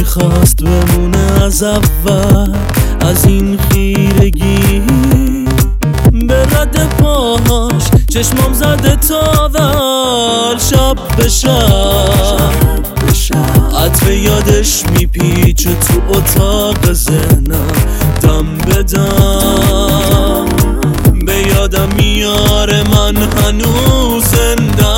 میخواست بمونه از اول، از این خیرگی به رد پاهاش چشمام زده تاول. شب به شب عطر یادش میپیچه تو اتاق ذهنم، دم به دم به یادم میاره من هنوز زندم.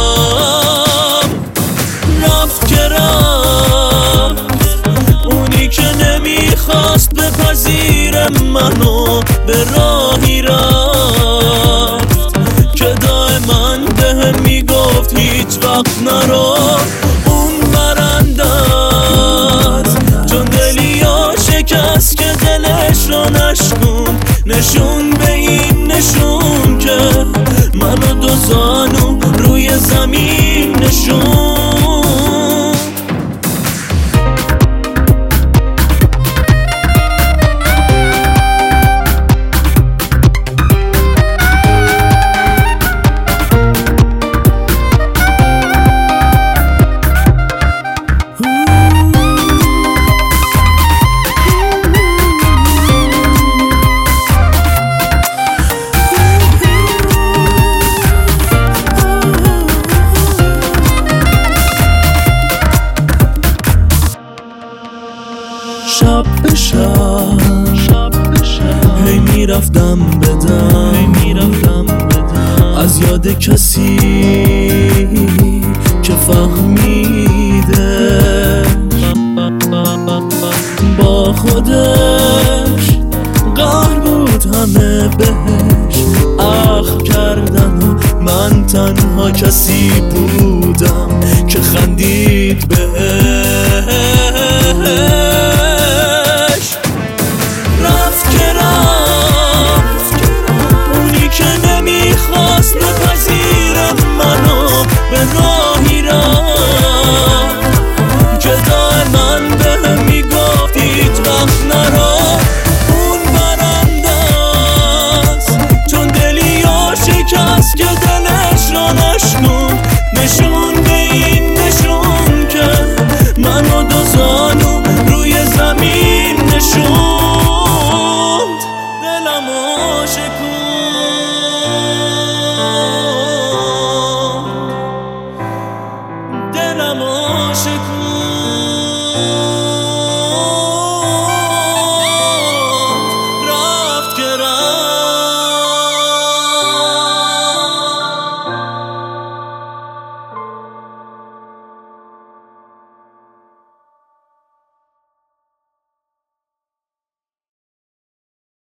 رفت که رفت اونی که نمیخواست بپذیر منو، به راهی رفت که دائما بهم میگفت هیچ وقت نرو. اون برنده است چون دلیا شکست که دلش رو نشکند، نشون به این نشون که منو دو زانو روی زمین نشون. شب به شب هی میرفتم بدم از یاد کسی که فهمی